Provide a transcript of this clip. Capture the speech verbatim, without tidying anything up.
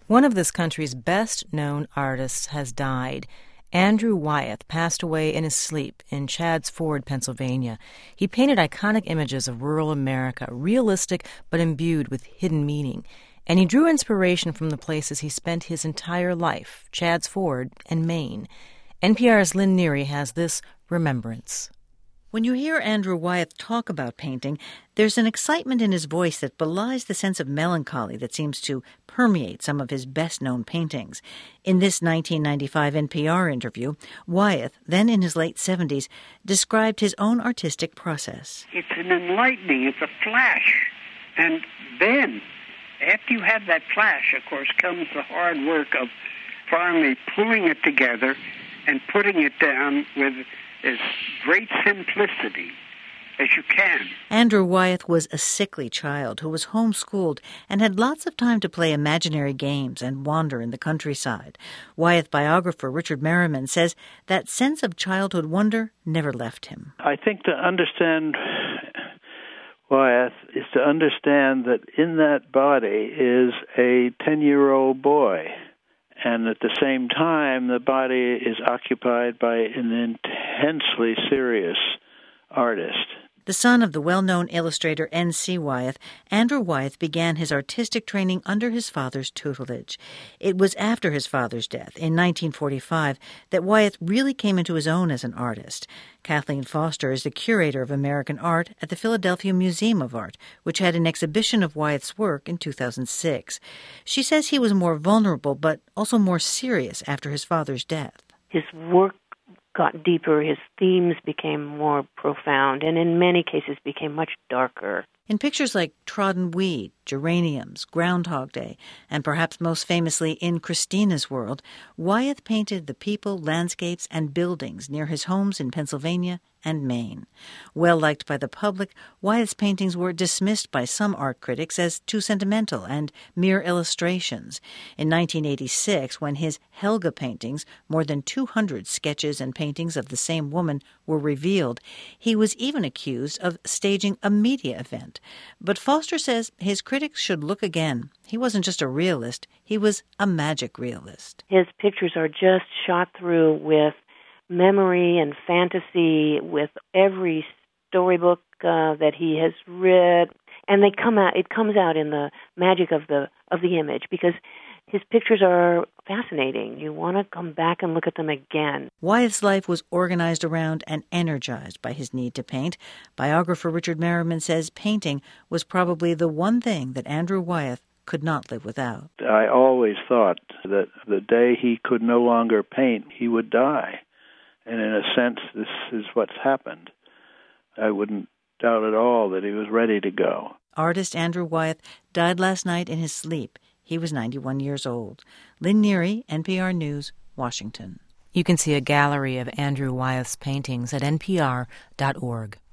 One of this country's best-known artists has died. Andrew Wyeth passed away in his sleep in Chadds Ford, Pennsylvania. He painted iconic images of rural America, realistic but imbued with hidden meaning. And he drew inspiration from the places he spent his entire life, Chadds Ford and Maine. N P R's Lynn Neary has this remembrance. When you hear Andrew Wyeth talk about painting, there's an excitement in his voice that belies the sense of melancholy that seems to permeate some of his best-known paintings. In this nineteen ninety-five N P R interview, Wyeth, then in his late seventies, described his own artistic process. It's an enlightening, it's a flash. And then, after you have that flash, of course, comes the hard work of finally pulling it together and putting it down with as great simplicity as you can. Andrew Wyeth was a sickly child who was homeschooled and had lots of time to play imaginary games and wander in the countryside. Wyeth biographer Richard Merriman says that sense of childhood wonder never left him. I think to understand Wyeth is to understand that in that body is a ten-year-old boy. And at the same time, the body is occupied by an intensely serious artist. The son of the well-known illustrator N C Wyeth, Andrew Wyeth began his artistic training under his father's tutelage. It was after his father's death, in nineteen forty-five, that Wyeth really came into his own as an artist. Kathleen Foster is the curator of American art at the Philadelphia Museum of Art, which had an exhibition of Wyeth's work in two thousand six. She says he was more vulnerable, but also more serious after his father's death. His work got deeper, his themes became more profound, and in many cases became much darker. In pictures like Trodden Weed, Geraniums, Groundhog Day, and perhaps most famously in Christina's World, Wyeth painted the people, landscapes, and buildings near his homes in Pennsylvania and Maine. Well liked by the public, Wyeth's paintings were dismissed by some art critics as too sentimental and mere illustrations. In nineteen eighty-six, when his Helga paintings, more than two hundred sketches and paintings of the same woman, were revealed, he was even accused of staging a media event. But Foster says his critics should look again. He wasn't just a realist, he was a magic realist. His pictures are just shot through with memory and fantasy, with every storybook uh, that he has read, and they come out. It comes out in the magic of the of the image, because his pictures are fascinating. You want to come back and look at them again. Wyeth's life was organized around and energized by his need to paint. Biographer Richard Merriman says painting was probably the one thing that Andrew Wyeth could not live without. I always thought that the day he could no longer paint, he would die. And in a sense, this is what's happened. I wouldn't doubt at all that he was ready to go. Artist Andrew Wyeth died last night in his sleep. He was ninety-one years old. Lynn Neary, N P R News, Washington. You can see a gallery of Andrew Wyeth's paintings at N P R dot org.